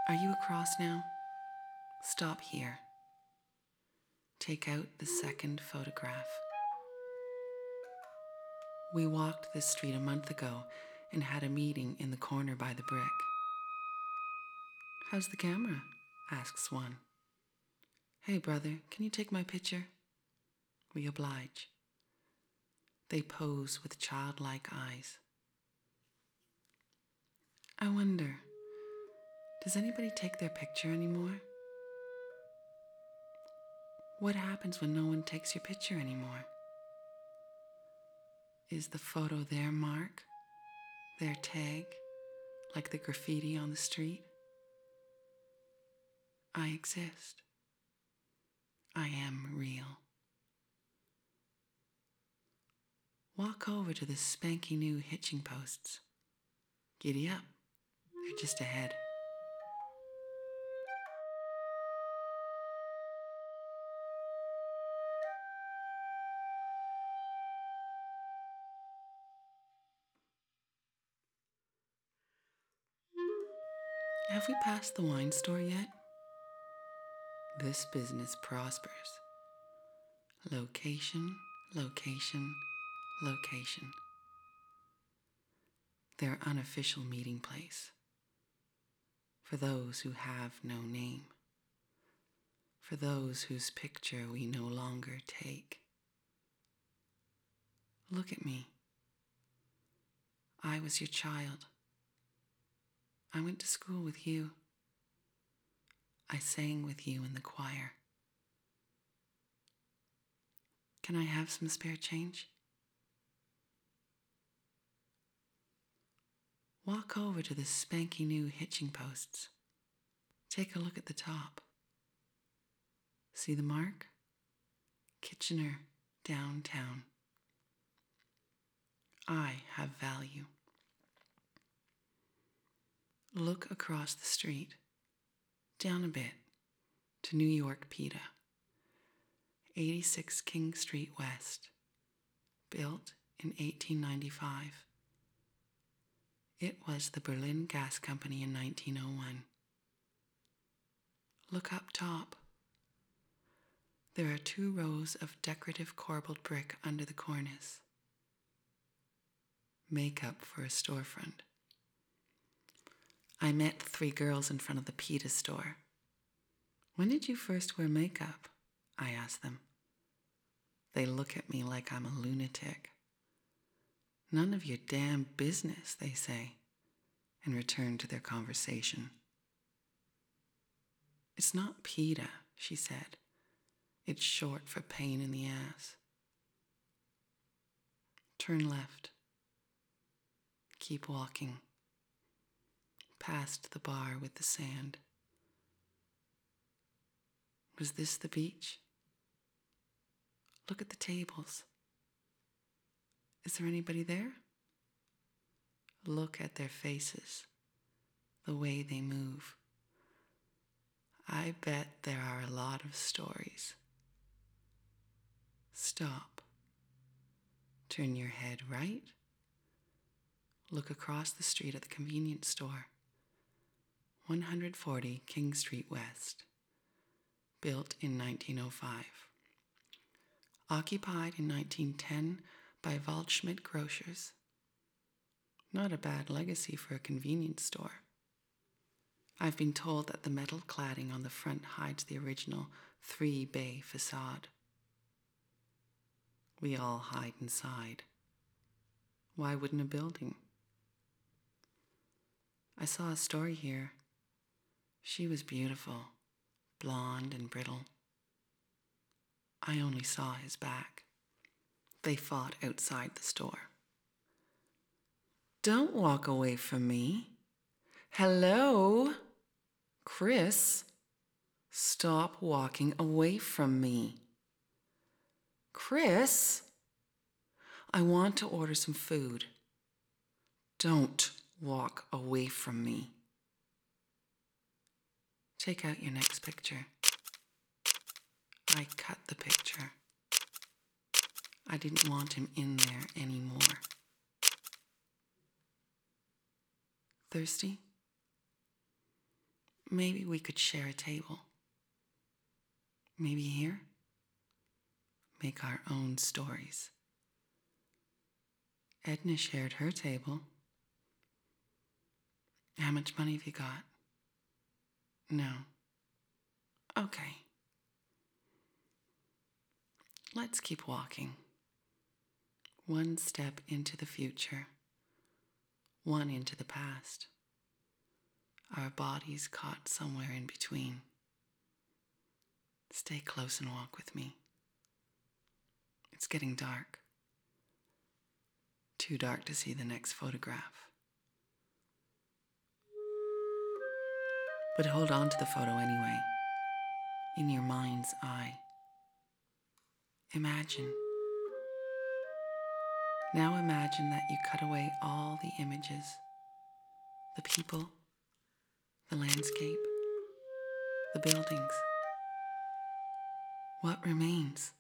Are you across now? Stop here. Take out the second photograph. We walked this street a month ago and had a meeting in the corner by the brick. How's the camera? Asks one. Hey brother, can you take my picture? We oblige. They pose with childlike eyes. I wonder, does anybody take their picture anymore? What happens when no one takes your picture anymore? Is the photo their mark, their tag, like the graffiti on the street? I exist. I am real. Walk over to the spanky new hitching posts. Giddy up, they're just ahead. Have we passed the wine store yet? This business prospers. Location, location, location. Their unofficial meeting place. For those who have no name. For those whose picture we no longer take. Look at me. I was your child. I went to school with you. I sang with you in the choir. Can I have some spare change? Walk over to the spanky new hitching posts. Take a look at the top. See the mark? Kitchener, downtown. I have value. Look across the street, down a bit, to New York PETA, 86 King Street West, built in 1895. It was the Berlin Gas Company in 1901. Look up top. There are 2 rows of decorative corbelled brick under the cornice. Makeup for a storefront. I met 3 girls in front of the PETA store. When did you first wear makeup? I asked them. They look at me like I'm a lunatic. None of your damn business, they say, and return to their conversation. It's not PETA, she said. It's short for pain in the ass. Turn left. Keep walking. Past the bar with the sand. Was this the beach? Look at the tables. Is there anybody there? Look at their faces, the way they move. I bet there are a lot of stories. Stop. Turn your head right. Look across the street at the convenience store. 140 King Street West. Built in 1905. Occupied in 1910 by Waldschmidt Grocers. Not a bad legacy for a convenience store. I've been told that the metal cladding on the front hides the original 3-bay facade. We all hide inside. Why wouldn't a building? I saw a story here. She was beautiful, blonde and brittle. I only saw his back. They fought outside the store. Don't walk away from me. Hello? Chris? Stop walking away from me. Chris? I want to order some food. Don't walk away from me. Take out your next picture. I cut the picture. I didn't want him in there anymore. Thirsty? Maybe we could share a table. Maybe here, make our own stories. Edna shared her table. How much money have you got? No. Okay. Let's keep walking. One step into the future, one into the past. Our bodies caught somewhere in between. Stay close and walk with me. It's getting dark. Too dark to see the next photograph. But hold on to the photo anyway, in your mind's eye. Imagine. Now imagine that you cut away all the images, the people, the landscape, the buildings. What remains?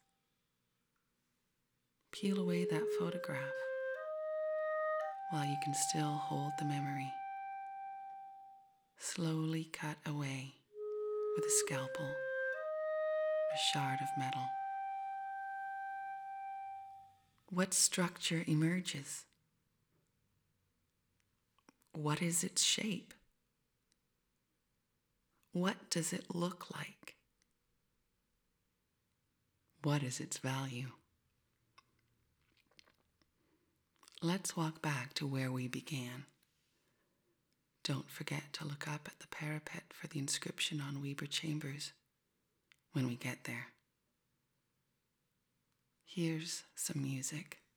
Peel away that photograph while you can still hold the memory. Slowly cut away with a scalpel, a shard of metal. What structure emerges? What is its shape? What does it look like? What is its value? Let's walk back to where we began. Don't forget to look up at the parapet for the inscription on Weber Chambers when we get there. Here's some music.